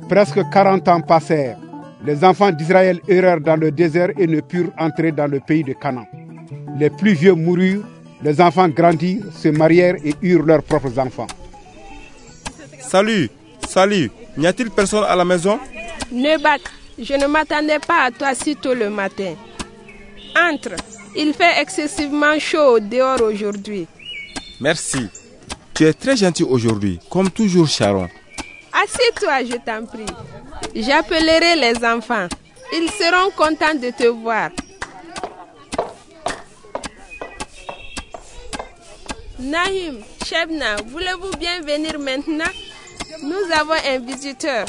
Presque 40 ans passèrent. Les enfants d'Israël errèrent dans le désert et ne purent entrer dans le pays de Canaan. Les plus vieux moururent, les enfants grandirent, se marièrent et eurent leurs propres enfants. Salut, n'y a-t-il personne à la maison? Nebat, je ne m'attendais pas à toi si tôt le matin. Entre, il fait excessivement chaud dehors aujourd'hui. Merci, tu es très gentil aujourd'hui, comme toujours Sharon. Assieds-toi, je t'en prie. J'appellerai les enfants. Ils seront contents de te voir. Nahim, Shebna, voulez-vous bien venir maintenant? Nous avons un visiteur.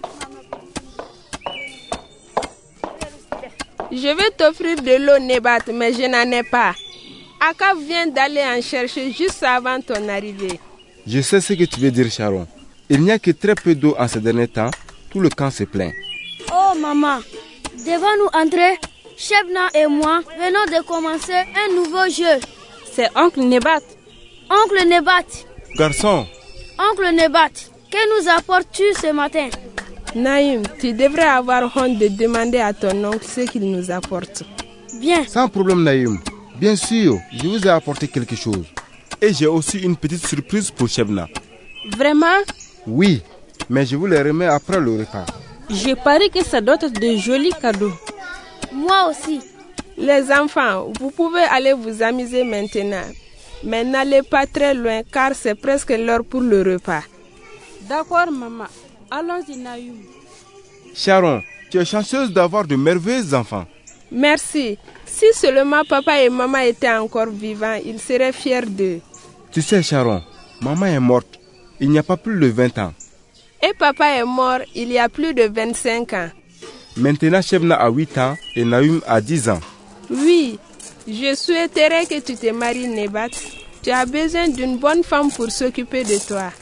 Je vais t'offrir de l'eau, Nebat, mais je n'en ai pas. Akab vient d'aller en chercher juste avant ton arrivée. Je sais ce que tu veux dire, Sharon. Il n'y a que très peu d'eau en ces derniers temps. Tout le camp se plaint. Oh maman, devons-nous entrer? Shebna et moi venons de commencer un nouveau jeu. C'est Oncle Nebat. Oncle Nebat. Garçon. Oncle Nebat, que nous apportes-tu ce matin? Naïm, tu devrais avoir honte de demander à ton oncle ce qu'il nous apporte. Bien. Sans problème, Naïm. Bien sûr, je vous ai apporté quelque chose. Et j'ai aussi une petite surprise pour Shebna. Vraiment? Oui, mais je vous les remets après le repas. Je parie que ça doit être de jolis cadeaux. Moi aussi. Les enfants, vous pouvez aller vous amuser maintenant. Mais n'allez pas très loin car c'est presque l'heure pour le repas. D'accord, maman. Allons-y, Naïm. Sharon, tu es chanceuse d'avoir de merveilleux enfants. Merci. Si seulement papa et maman étaient encore vivants, ils seraient fiers d'eux. Tu sais, Sharon, maman est morte. Il n'y a pas plus de 20 ans. Et papa est mort il y a plus de 25 ans. Maintenant, Shebna a 8 ans et Naïm a 10 ans. Oui, je souhaiterais que tu te maries, Nebat. Tu as besoin d'une bonne femme pour s'occuper de toi.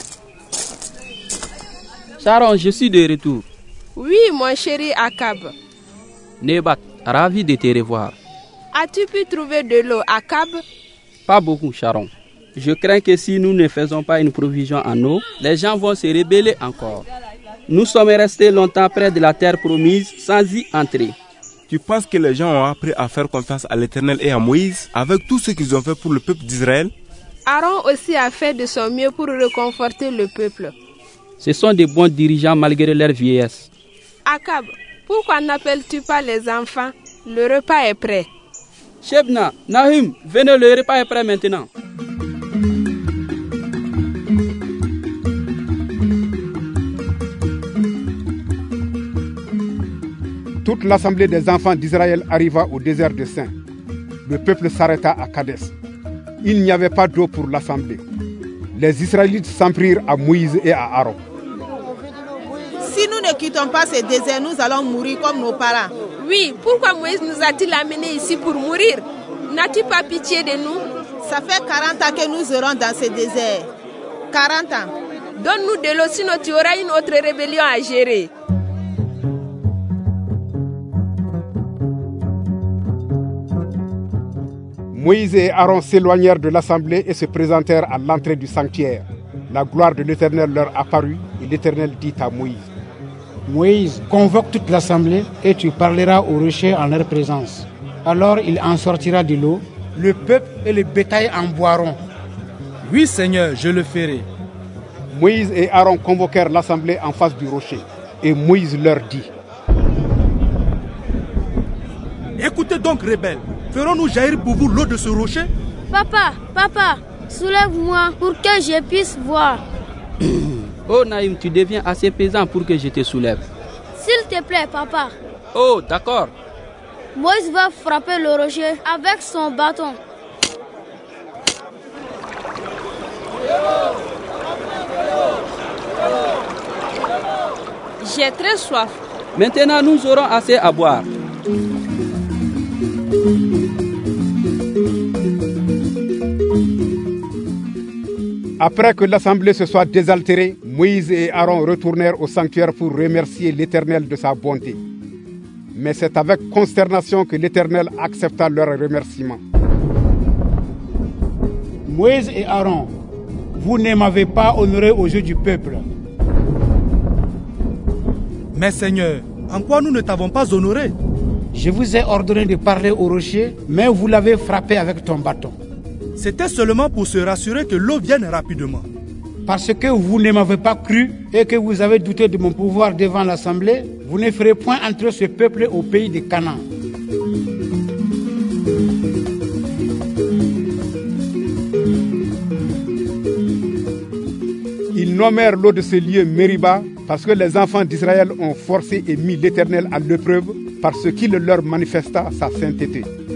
Sharon, je suis de retour. Oui, mon chéri Akab. Nebat, ravi de te revoir. As-tu pu trouver de l'eau, Akab? Pas beaucoup, Sharon. Je crains que si nous ne faisons pas une provision en eau, les gens vont se rebeller encore. Nous sommes restés longtemps près de la terre promise sans y entrer. Tu penses que les gens ont appris à faire confiance à l'Éternel et à Moïse avec tout ce qu'ils ont fait pour le peuple d'Israël? Aaron aussi a fait de son mieux pour réconforter le peuple. Ce sont de bons dirigeants malgré leur vieillesse. Akab, pourquoi n'appelles-tu pas les enfants? Le repas est prêt. Shebna, Nahim, venez, le repas est prêt maintenant. Toute l'assemblée des enfants d'Israël arriva au désert de Sin. Le peuple s'arrêta à Kadès. Il n'y avait pas d'eau pour l'assemblée. Les Israélites s'en prirent à Moïse et à Aaron. Si nous ne quittons pas ce désert, nous allons mourir comme nos parents. Oui, pourquoi Moïse nous a-t-il amenés ici pour mourir? N'as-tu pas pitié de nous? Ça fait 40 ans que nous serons dans ce désert. 40 ans. Donne-nous de l'eau, sinon tu auras une autre rébellion à gérer. Moïse et Aaron s'éloignèrent de l'assemblée et se présentèrent à l'entrée du sanctuaire. La gloire de l'Éternel leur apparut et l'Éternel dit à Moïse: Moïse, convoque toute l'assemblée et tu parleras au rocher en leur présence. Alors il en sortira de l'eau, le peuple et le bétail en boiront. Oui Seigneur, je le ferai. Moïse et Aaron convoquèrent l'assemblée en face du rocher et Moïse leur dit: Écoutez donc, rebelles, ferons-nous jaillir pour vous l'eau de ce rocher? Papa, soulève-moi pour que je puisse voir. Oh Naïm, tu deviens assez pesant pour que je te soulève. S'il te plaît, papa. Oh, d'accord. Moïse va frapper le rocher avec son bâton. J'ai très soif. Maintenant, nous aurons assez à boire. Après que l'assemblée se soit désaltérée, Moïse et Aaron retournèrent au sanctuaire pour remercier l'Éternel de sa bonté. Mais c'est avec consternation que l'Éternel accepta leur remerciement. Moïse et Aaron, vous ne m'avez pas honoré aux yeux du peuple. Mais Seigneur, en quoi nous ne t'avons pas honoré? Je vous ai ordonné de parler au rocher, mais vous l'avez frappé avec ton bâton. C'était seulement pour se rassurer que l'eau vienne rapidement. Parce que vous ne m'avez pas cru et que vous avez douté de mon pouvoir devant l'Assemblée, vous ne ferez point entrer ce peuple au pays de Canaan. Ils nommèrent l'eau de ce lieu Mériba parce que les enfants d'Israël ont forcé et mis l'Éternel à l'épreuve parce qu'il leur manifesta sa sainteté.